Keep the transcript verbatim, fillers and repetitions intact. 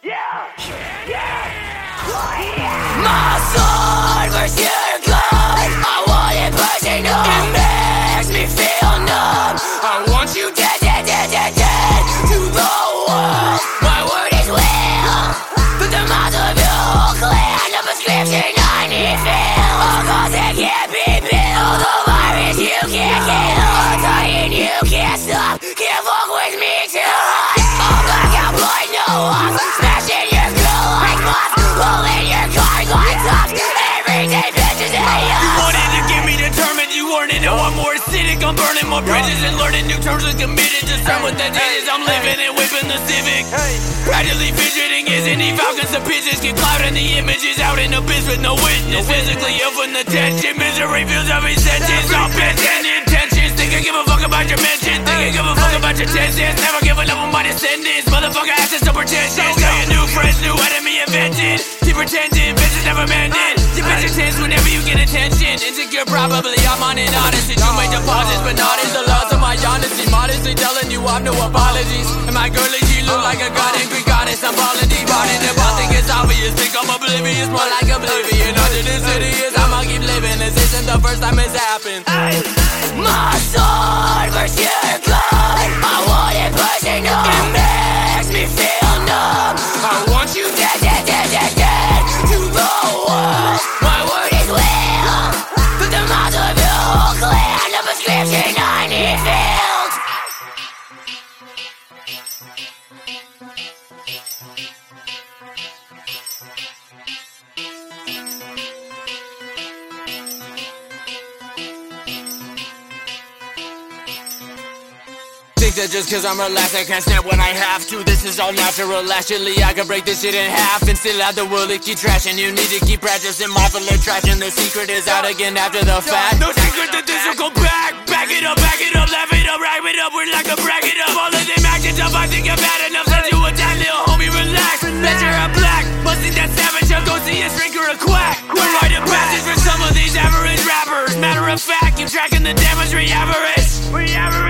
My sword versus your gun. I want it personal. It makes me feel numb. I want you dead, dead, dead, dead, dead to the world. My word is will. But the mouth of your clan, the prescription I need fill. A cause that can't be built. A virus you can't kill. A titan you can't stop. Can't fuck with me too hot. I'll black out blood, no off. Smashing your girl like moth. Pulling your cars like tops. Everyday bitches hate us. You wanted to get me determined. You wanted to know I'm more acidic. I'm burning more bridges and learning new terms and committed to start with the digits. I'm living and whipping the Civic. Gradually fidgeting isn't he falcons the pigeons. Get clouding the images out in the abyss with no witness. Physically ill from the tension. Misery feels every sentence. All bent and intentions. Think I give a fuck about your mention. Think I give a fuck about your ten cents. Never give a love on my descendants. Motherfucker acting so pretentious. Tell your new friends, new enemy invented. Keep pretending, bitches never mended. You bitch intense whenever you get attention. Insecure probably, I'm on and honest. And you make deposits, but not as the loss of my honesty. Modestly telling you I've no apologies. And my girlie, she look like a god and Greek goddess. I'm falling deep on it. If I think it's obvious, think I'm oblivious. More like oblivion. Under this city is I'ma keep living. This isn't the first time it's happened. My sword versus your gun. I want it personal. It makes me feel numb. I want you dead, dead, dead, dead, dead to the world. My word is will. But the mouth of your clan, the prescription I need filled. Think that just cause I'm relaxed I can't snap when I have to. This is all natural. Actually I can break this shit in half and still have the will to keep trashing. You need to keep practicing marvel attraction. The secret is out again after the fact. No secret that this will go back. Back it up, back it up, laugh it up, wrap it up. We're like a brag it up. All of them acting tough, I think I've had enough. Send you a down, little homie, relax. Ledger a black, busting that savage up. Go see a shrink or a quack. We're right of passage for some of these average rappers. Matter of fact, keep tracking the damage we average. We average.